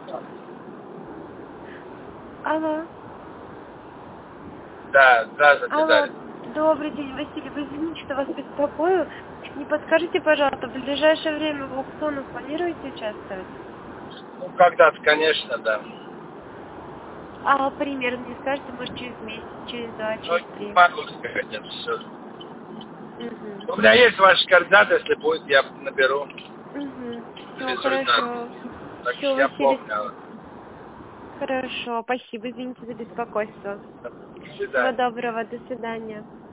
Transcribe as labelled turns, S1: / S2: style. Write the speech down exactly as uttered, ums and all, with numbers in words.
S1: Алло.
S2: Да, здравствуйте,
S1: Алло.
S2: Дарья.
S1: Добрый день, Василий. Вы извините, что вас беспокою. Не подскажите, пожалуйста, в ближайшее время в аукционах планируете участвовать?
S2: Ну, когда-то, конечно, да.
S1: А примерно не скажете, может, через месяц, через два,
S2: Но
S1: через
S2: не
S1: три?
S2: могу сказать, это все.
S1: Угу.
S2: У меня есть ваши координаты, если будет, я наберу
S1: Угу. Все,
S2: результат.
S1: хорошо.
S2: Так
S1: Все,
S2: что я
S1: Василий.
S2: помню.
S1: Хорошо, спасибо, извините за беспокойство.
S2: До
S1: Всего
S2: свидания.
S1: доброго, до свидания.